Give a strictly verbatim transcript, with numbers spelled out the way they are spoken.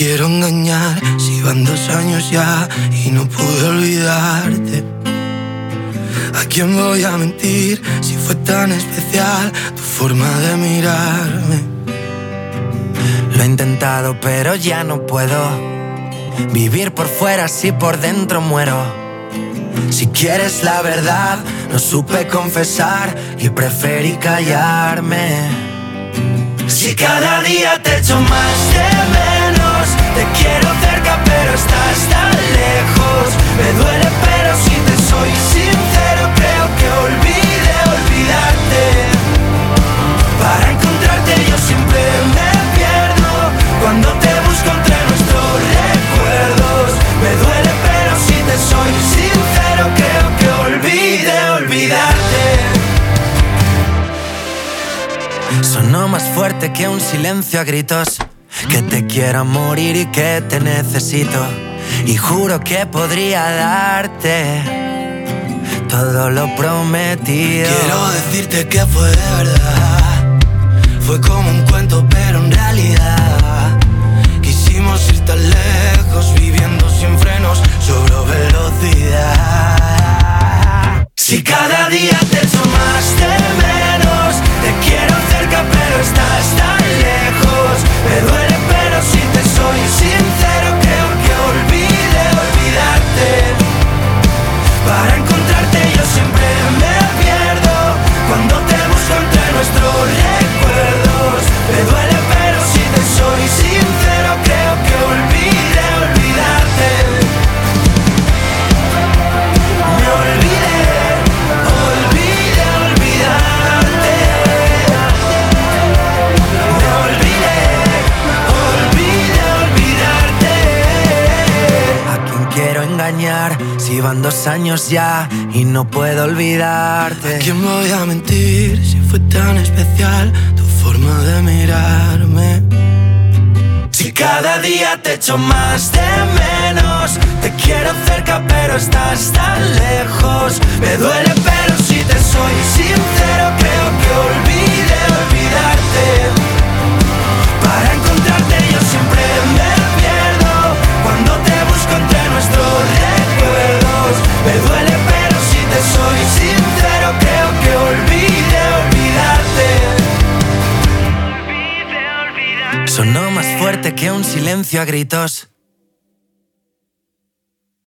quiero engañar si van dos años ya y no pude olvidarte? ¿A quién voy a mentir si fue tan especial tu forma de mirarme? Lo he intentado pero ya no puedo vivir por fuera si por dentro muero. Si quieres la verdad, no supe confesar y preferí callarme. Si cada día te echo más de menos, te quiero cerca pero estás tan lejos. Me duele pero si te soy sincero, creo que olvidé olvidarte. Para encontrarte yo siempre me pierdo cuando te busco entre nuestros recuerdos. Me duele pero si te soy sincero, creo que olvidé olvidarte. Sonó más fuerte que un silencio a gritos, que te quiero a morir y que te necesito. Y juro que podría darte todo lo prometido. Quiero decirte que fue de verdad, fue como un cuento pero en realidad quisimos ir tan lejos, viviendo sin frenos, sobre velocidad. Si cada día te echo más de menos, te quiero cerca pero estás tan lejos. Me duele pero si te soy sincero, creo que olvidé olvidarte. Para encontrarte yo siempre me pierdo cuando te busco entre nuestros recuerdos. Me duele pero si te soy sincero, creo que olvidé olvidarte. Me olvidé, olvidé olvidarte. Me olvidé, olvidé olvidarte. ¿A quién quiero engañar si van dos años ya y no puedo olvidarte? ¿A quién voy a mentir si fue tan especial tu forma de mirarme? Si cada día te echo más de menos, te quiero cerca pero estás tan lejos. Me duele pero si te soy sincero, creo que olvidé olvidarte. Para encontrarte yo siempre me pierdo cuando te busco entre nuestros recuerdos. Me duele pero si te soy sincero, creo que olvidé olvidarte. Sonó más fuerte que un silencio a gritos,